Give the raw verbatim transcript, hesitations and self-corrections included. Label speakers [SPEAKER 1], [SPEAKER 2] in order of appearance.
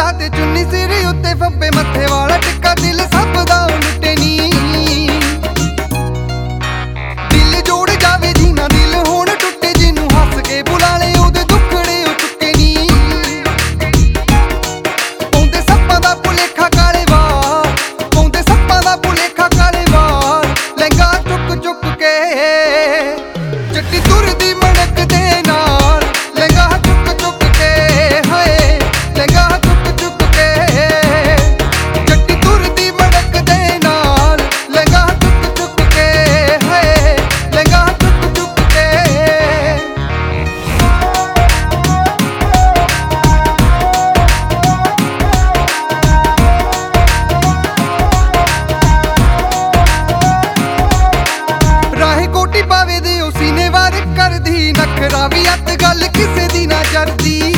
[SPEAKER 1] ਲਾ ते चुन्नी सिर उत्ते फब्बे मत्थे वाला टिक्का दिल सब दा लुटे नी दिल जोड़ जावे जी ना दिल होण टुटे जिनू हस के बुला ले ओदे दुखड़े ओ चुके नी पौंदे सप्पां दा भुलेखा काले वाल पौंदे सप्पां दा भुलेखा काले वाल लहंगा चुक चुक के जट्टी तुरदी मड़क दे नाल लहंगा चुक चुक के हाय लहंगा चुक चुक के जट्टी तुरदी मड़क दे नाल लहंगा चुक चुक के हाय लहंगा चुक चुक के राहे कोटी पावे दे उसी ने वार कर दी नखरा भी अत गल किसे दी ना जरदी